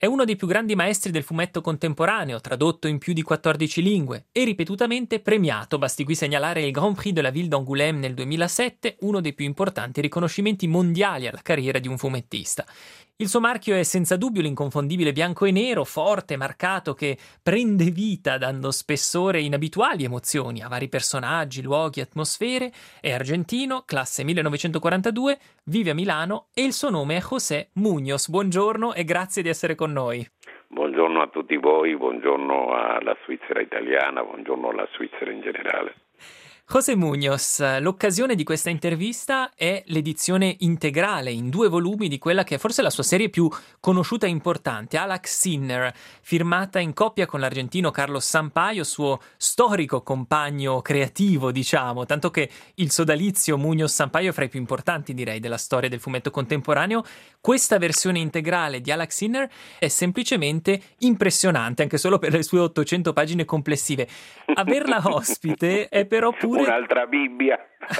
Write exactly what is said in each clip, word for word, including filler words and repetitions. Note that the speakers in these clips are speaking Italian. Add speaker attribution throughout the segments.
Speaker 1: È uno dei più grandi maestri del fumetto contemporaneo, tradotto in più di quattordici lingue e ripetutamente premiato. Basti qui segnalare il Grand Prix de la Ville d'Angoulême nel duemilasette, uno dei più importanti riconoscimenti mondiali alla carriera di un fumettista. Il suo marchio è senza dubbio l'inconfondibile bianco e nero, forte, marcato, che prende vita dando spessore e inabituali emozioni a vari personaggi, luoghi, atmosfere. È argentino, classe millenovecentoquarantadue, vive a Milano e il suo nome è José Muñoz. Buongiorno e grazie di essere con noi.
Speaker 2: Buongiorno a tutti voi, buongiorno alla Svizzera italiana, buongiorno alla Svizzera in generale.
Speaker 1: José Muñoz, l'occasione di questa intervista è l'edizione integrale in due volumi di quella che è forse la sua serie più conosciuta e importante, Alex Sinner, firmata in coppia con l'argentino Carlos Sampaio, suo storico compagno creativo, diciamo, tanto che il sodalizio Muñoz-Sampaio è fra i più importanti, direi, della storia del fumetto contemporaneo. Questa versione integrale di Alex Sinner è semplicemente impressionante, anche solo per le sue ottocento pagine complessive. Averla ospite è però pure
Speaker 2: un'altra Bibbia.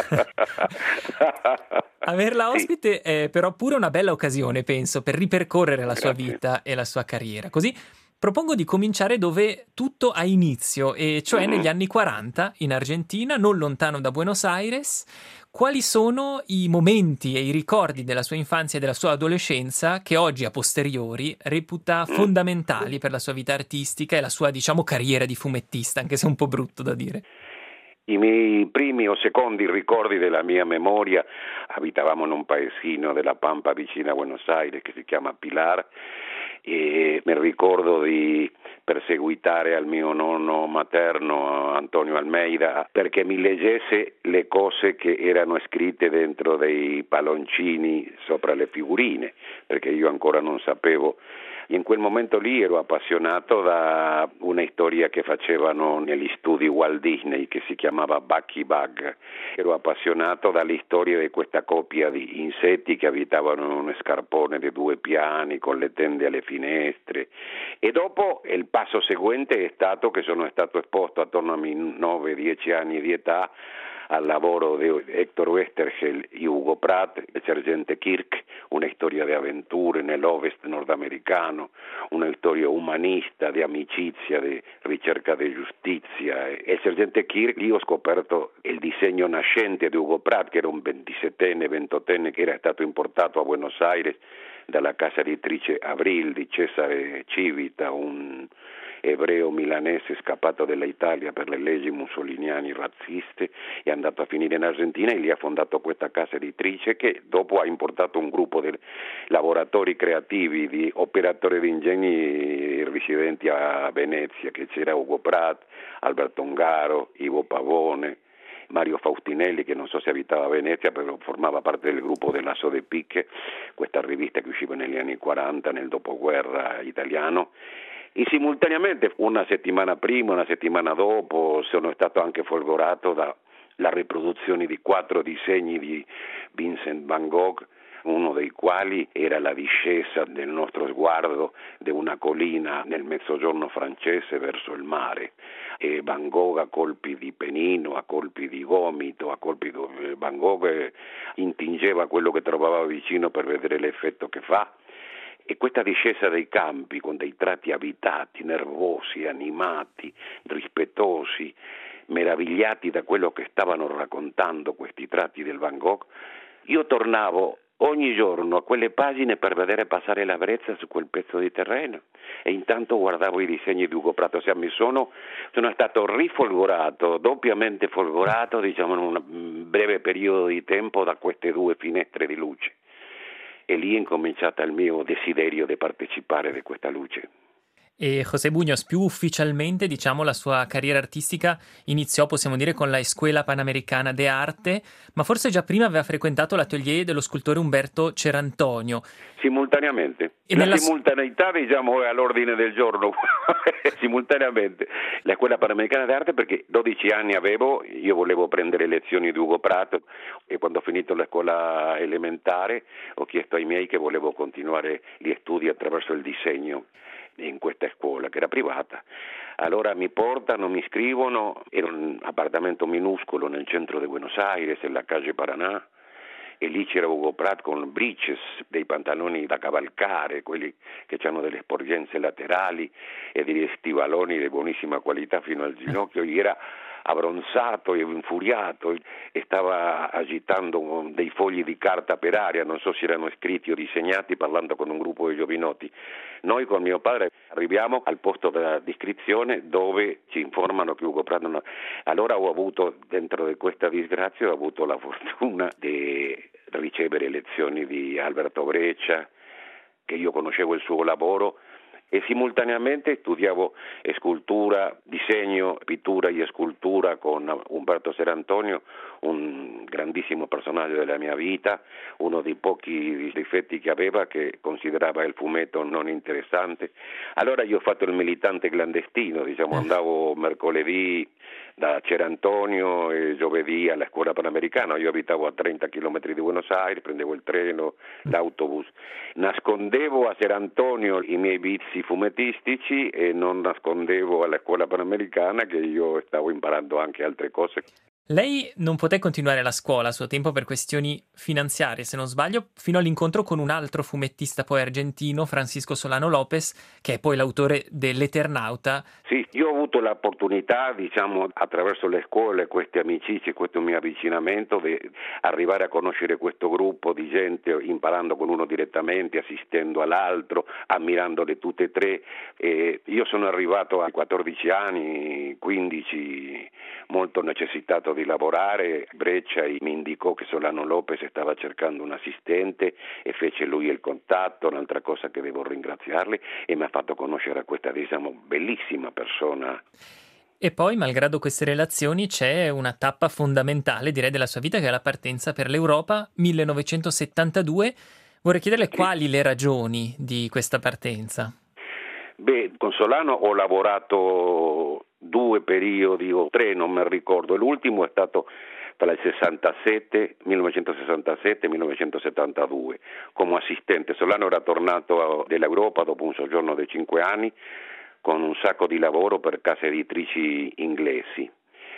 Speaker 1: Averla ospite sì. È però pure una bella occasione, penso, per ripercorrere la Grazie. sua vita e la sua carriera. Così propongo di cominciare dove tutto ha inizio, e cioè mm-hmm. negli anni quaranta in Argentina, non lontano da Buenos Aires. Quali sono i momenti e i ricordi della sua infanzia e della sua adolescenza che oggi, a posteriori, reputa mm. fondamentali per la sua vita artistica e la sua, diciamo, carriera di fumettista, anche se è un po' brutto da dire?
Speaker 2: I miei primi o secondi ricordi della mia memoria: abitavamo in un paesino della Pampa vicino a Buenos Aires che si chiama Pilar, e mi ricordo di perseguitare al mio nonno materno Antonio Almeida perché mi leggesse le cose che erano scritte dentro dei palloncini sopra le figurine, perché io ancora non sapevo. In quel momento lì ero appassionato da una storia che facevano negli studi Walt Disney che si chiamava Bucky Bug. Ero appassionato dalle storie di questa coppia di insetti che abitavano in un scarpone di due piani con le tende alle finestre. E dopo il passo seguente è stato che sono stato esposto attorno ai nove dieci anni di età al lavoro di Hector Westergel e Hugo Pratt, il sergente Kirk, una storia di avventure nell'ovest nordamericano, una storia umanista, di amicizia, di ricerca di giustizia. E il sergente Kirk, lì ho scoperto il disegno nascente di Hugo Pratt, che era un ventisettenne, ventottenne, che era stato importato a Buenos Aires dalla casa editrice Abril di Cesare Civita, un ebreo milanese scappato dall'Italia per le leggi mussoliniane razziste, è andato a finire in Argentina e lì ha fondato questa casa editrice che dopo ha importato un gruppo di lavoratori creativi, di operatori di ingegni residenti a Venezia, che c'era Hugo Pratt, Alberto Ongaro, Ivo Pavone, Mario Faustinelli, che non so se abitava a Venezia, però formava parte del gruppo della Sode Picche, questa rivista che usciva negli anni quaranta, nel dopoguerra italiano. E simultaneamente, una settimana prima, una settimana dopo, sono stato anche folgorato dalla riproduzione di quattro disegni di Vincent van Gogh, uno dei quali era la discesa del nostro sguardo di una collina nel mezzogiorno francese verso il mare. E Van Gogh a colpi di penino, a colpi di gomito, a colpi di... Van Gogh intingeva quello che trovava vicino per vedere l'effetto che fa. E questa discesa dei campi con dei tratti abitati, nervosi, animati, rispettosi, meravigliati da quello che stavano raccontando questi tratti del Van Gogh, io tornavo ogni giorno a quelle pagine per vedere passare la brezza su quel pezzo di terreno e intanto guardavo i disegni di Hugo Pratt. Cioè, mi sono, sono stato rifolgorato, doppiamente folgorato, diciamo, in un breve periodo di tempo da queste due finestre di luce. E lì è incominciata il mio desiderio di partecipare di questa luce.
Speaker 1: E José Muñoz, più ufficialmente, diciamo, la sua carriera artistica iniziò, possiamo dire, con la Escuela Panamericana de Arte, ma forse già prima aveva frequentato l'atelier dello scultore Umberto Cerantonio.
Speaker 2: Simultaneamente. E la nella... simultaneità, diciamo, è all'ordine del giorno, simultaneamente. La Scuola Panamericana d'Arte, perché dodici anni avevo, io volevo prendere lezioni di Hugo Pratt, e quando ho finito la scuola elementare ho chiesto ai miei che volevo continuare gli studi attraverso il disegno in questa scuola che era privata. Allora mi portano, mi iscrivono, era un appartamento minuscolo nel centro di Buenos Aires, nella calle Paraná, e lì c'era Ugo Pratt con breeches, dei pantaloni da cavalcare, quelli che hanno delle sporgenze laterali e degli stivaloni di buonissima qualità fino al ginocchio, e era abbronzato e infuriato e stava agitando dei fogli di carta per aria, non so se erano scritti o disegnati, parlando con un gruppo di giovinotti. Noi con mio padre arriviamo al posto della descrizione dove ci informano che Ugo Pratt non... Allora ho avuto, dentro di questa disgrazia, ho avuto la fortuna di ricevere lezioni di Alberto Breccia, che io conoscevo il suo lavoro, e simultaneamente studiavo scultura, disegno, pittura e scultura con Umberto Serrantonio, un grandissimo personaggio della mia vita, uno dei pochi difetti che aveva, che considerava il fumetto non interessante. Allora io ho fatto il militante clandestino, diciamo, andavo mercoledì da Cerantonio e giovedì alla scuola panamericana. Io abitavo a trenta chilometri di Buenos Aires, prendevo il treno, l'autobus, nascondevo a Cerantonio i miei vizi fumettistici e non nascondevo alla scuola panamericana che io stavo imparando anche altre cose.
Speaker 1: Lei non poté continuare la scuola a suo tempo per questioni finanziarie, se non sbaglio, fino all'incontro con un altro fumettista poi argentino, Francisco Solano Lopez, che è poi l'autore dell'Eternauta.
Speaker 2: Sì, io ho avuto l'opportunità, diciamo, attraverso le scuole, queste amicizie, questo mio avvicinamento, di arrivare a conoscere questo gruppo di gente, imparando con uno direttamente, assistendo all'altro, ammirandole tutte e tre. E io sono arrivato a quattordici anni, quindici, molto necessitato di lavorare. Breccia mi indicò che Solano Lopez stava cercando un assistente e fece lui il contatto, un'altra cosa che devo ringraziarli, e mi ha fatto conoscere a questa, diciamo, bellissima persona.
Speaker 1: E poi, malgrado queste relazioni, c'è una tappa fondamentale, direi, della sua vita, che è la partenza per l'Europa, millenovecentosettantadue. Vorrei chiederle
Speaker 2: Sì.
Speaker 1: quali le ragioni di questa partenza.
Speaker 2: Beh, con Solano ho lavorato due periodi o tre, non mi ricordo, l'ultimo è stato tra il sessantasette, millenovecentosessantasette e millenovecentosettantadue come assistente. Solano era tornato dall'Europa dopo un soggiorno di cinque anni con un sacco di lavoro per case editrici inglesi.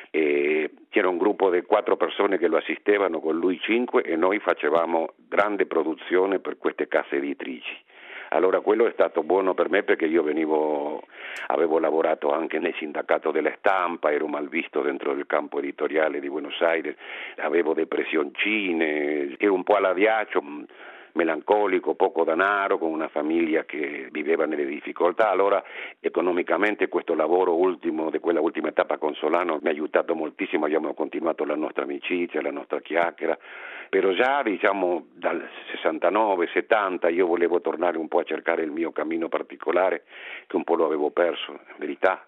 Speaker 2: E c'era un gruppo di quattro persone che lo assistevano, con lui cinque, e noi facevamo grande produzione per queste case editrici. Allora quello è stato buono per me, perché io venivo, avevo lavorato anche nel sindacato della stampa, ero mal visto dentro il campo editoriale di Buenos Aires, avevo depressioncine, ero un po' all'adiaccio, melancolico, poco denaro, con una famiglia che viveva nelle difficoltà. Allora economicamente questo lavoro ultimo, di quella ultima tappa con Solano, mi ha aiutato moltissimo. Abbiamo continuato la nostra amicizia, la nostra chiacchiera, però già, diciamo, dal sessantanove settanta io volevo tornare un po' a cercare il mio cammino particolare, che un po' lo avevo perso, in verità.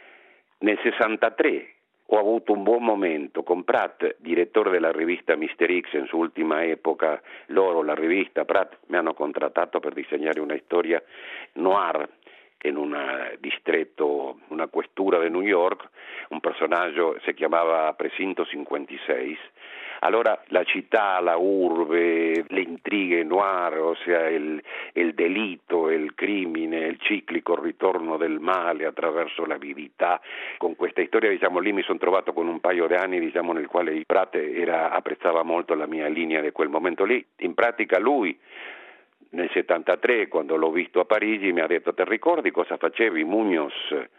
Speaker 2: Nel sessantatré ho avuto un buon momento con Pratt, direttore della rivista Mister X in sua ultima epoca. Loro, la rivista Pratt, mi hanno contrattato per disegnare una storia noir in un distretto, una questura di New York. Un personaggio si chiamava Precinto cinquantasei. Allora la città, la urbe, le intrighe noir, ossia il, il delitto, il crimine, il ciclico ritorno del male attraverso l'avidità. Con questa storia, diciamo, lì mi sono trovato con un paio di anni, diciamo, nel quale il Pratt era, apprezzava molto la mia linea di quel momento lì. In pratica lui, nel settantatré, quando l'ho visto a Parigi, mi ha detto: te ricordi cosa facevi, Muñoz,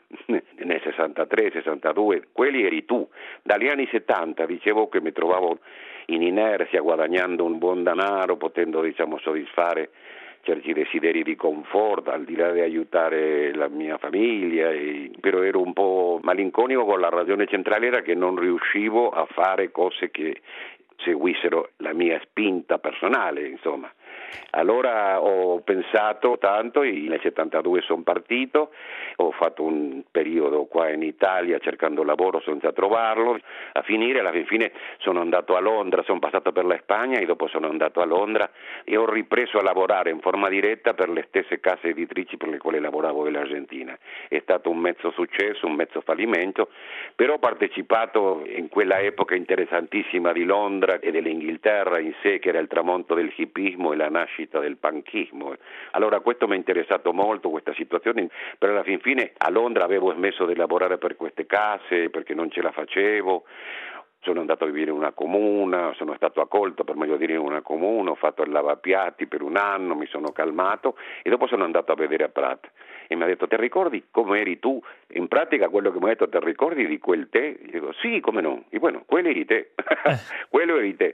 Speaker 2: nel sessantatré sessantadue? Quelli eri tu. Dagli anni settanta dicevo che mi trovavo in inerzia, guadagnando un buon denaro, potendo, diciamo, soddisfare certi desideri di comfort, al di là di aiutare la mia famiglia, e, però ero un po' malinconico, con la ragione centrale era che non riuscivo a fare cose che seguissero la mia spinta personale, insomma. Allora ho pensato tanto e nel settantadue sono partito, ho fatto un periodo qua in Italia cercando lavoro senza trovarlo, a finire, alla fine sono andato a Londra, sono passato per la Spagna e dopo sono andato a Londra e ho ripreso a lavorare in forma diretta per le stesse case editrici per le quali lavoravo dell'Argentina. È stato un mezzo successo, un mezzo fallimento, però ho partecipato in quella epoca interessantissima di Londra e dell'Inghilterra in sé, che era il tramonto del hippismo e la nascita del panchismo. Allora questo mi ha interessato molto, questa situazione, però alla fin fine a Londra avevo smesso di lavorare per queste case perché non ce la facevo. sono andato a vivere in una comuna, sono stato accolto per meglio dire in una comuna, ho fatto il lavapiatti per un anno, mi sono calmato e dopo sono andato a vedere a Prat e mi ha detto: ti ricordi come eri tu? In pratica quello che mi ha detto: ti ricordi di quel tè? Io dico: sì, come no? E bueno, quello eri te, quello eri te.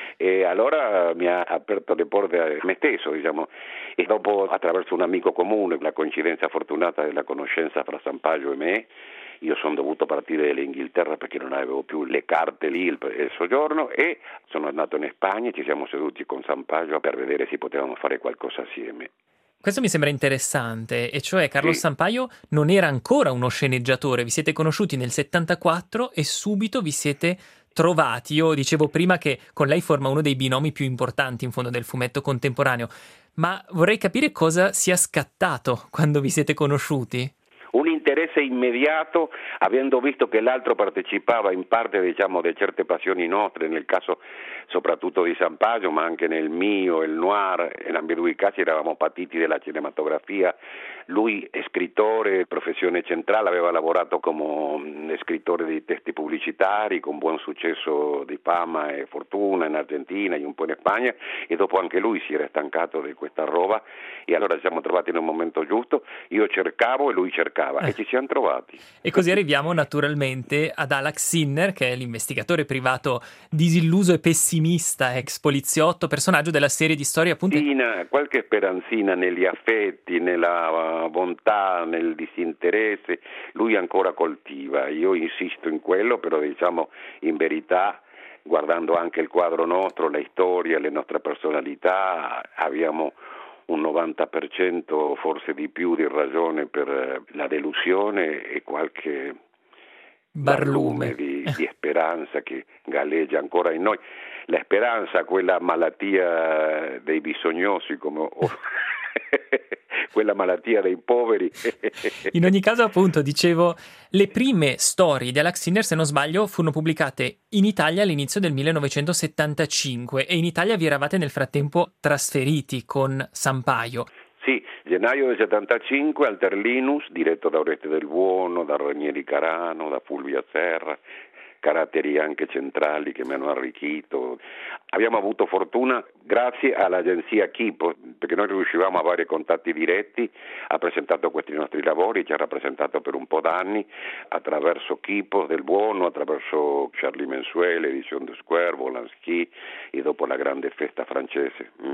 Speaker 2: E allora mi ha aperto le porte a me stesso, diciamo, e dopo attraverso un amico comune, la coincidenza fortunata della conoscenza fra Sampaio e me, io sono dovuto partire dall'Inghilterra perché non avevo più le carte lì, il, il soggiorno, e sono andato in Spagna e ci siamo seduti con Sampaio per vedere se potevamo fare qualcosa assieme.
Speaker 1: Questo mi sembra interessante, e cioè Carlos
Speaker 2: Sì.
Speaker 1: Sampaio non era ancora uno sceneggiatore, vi siete conosciuti nel settantaquattro e subito vi siete trovati. Io dicevo prima che con lei forma uno dei binomi più importanti in fondo del fumetto contemporaneo, ma vorrei capire cosa sia scattato quando vi siete conosciuti.
Speaker 2: Un interesse immediato, avendo visto che l'altro partecipava in parte, diciamo, di certe passioni nostre, nel caso soprattutto di Sampaio, ma anche nel mio, il noir, in ambedue i casi eravamo patiti della cinematografia. Lui è scrittore, professione centrale, aveva lavorato come scrittore di testi pubblicitari con buon successo di fama e fortuna in Argentina e un po' in Spagna, e dopo anche lui si era stancato di questa roba e allora ci siamo trovati nel momento giusto, io cercavo e lui cercava eh. e ci siamo trovati.
Speaker 1: E così arriviamo naturalmente ad Alex Sinner, che è l'investigatore privato disilluso e pessimista, ex poliziotto, personaggio della serie di storie appunto.
Speaker 2: Qualche speranzina negli affetti, nella bontà, nel disinteresse, lui ancora coltiva, io insisto in quello, però diciamo in verità, guardando anche il quadro nostro, la storia, le nostre personalità, abbiamo un novanta per cento, forse di più, di ragione per la delusione e qualche barlume, barlume di, di speranza che galleggia ancora in noi. La speranza, quella malattia dei bisognosi, come quella malattia dei poveri.
Speaker 1: In ogni caso, appunto, dicevo, le prime storie di Alex Sinner, se non sbaglio, furono pubblicate in Italia all'inizio del millenovecentosettantacinque e in Italia vi eravate nel frattempo trasferiti con Sampaio.
Speaker 2: Sì, gennaio del settantacinque al Terlinus, diretto da Oreste del Buono, da Ranieri Carano, da Fulvia Serra, caratteri anche centrali che mi hanno arricchito. Abbiamo avuto fortuna grazie all'agenzia Chipo, perché noi riuscivamo a avere contatti diretti, ha presentato questi nostri lavori, ci ha rappresentato per un po' d'anni attraverso Chipo del Buono, attraverso Charlie Mensuel, Edition de Square, Volansky e dopo la grande festa francese. Mm.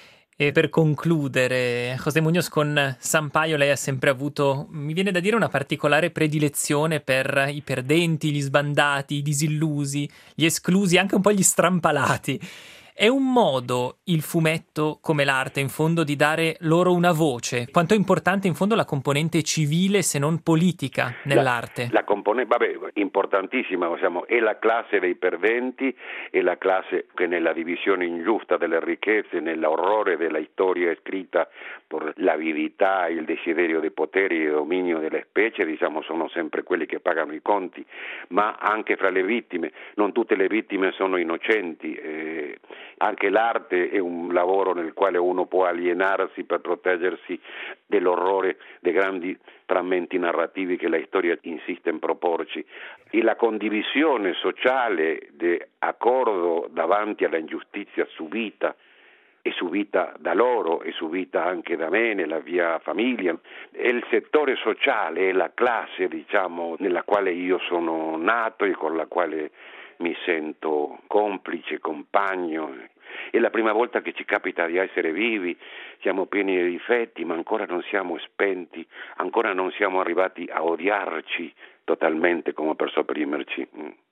Speaker 1: E per concludere, José Muñoz, con Sampaio lei ha sempre avuto, mi viene da dire, una particolare predilezione per i perdenti, gli sbandati, i disillusi, gli esclusi, anche un po' gli strampalati. È un modo, il fumetto, come l'arte, in fondo, di dare loro una voce? Quanto è importante, in fondo, la componente civile, se non politica, nell'arte?
Speaker 2: La, la componente, vabbè, importantissima, diciamo, è la classe dei perdenti, è la classe che nella divisione ingiusta delle ricchezze, nell'orrore della storia scritta per l'avidità, il desiderio di potere e di dominio delle specie, diciamo, sono sempre quelli che pagano i conti, ma anche fra le vittime, non tutte le vittime sono innocenti, eh, anche l'arte è un lavoro nel quale uno può alienarsi per proteggersi dell'orrore dei grandi frammenti narrativi che la storia insiste in proporci, e la condivisione sociale di accordo davanti alla ingiustizia subita e subita da loro e subita anche da me nella mia famiglia, è il settore sociale, è la classe, diciamo, nella quale io sono nato e con la quale mi sento complice, compagno. È la prima volta che ci capita di essere vivi, siamo pieni di difetti, ma ancora non siamo spenti, ancora non siamo arrivati a odiarci totalmente come per sopprimerci.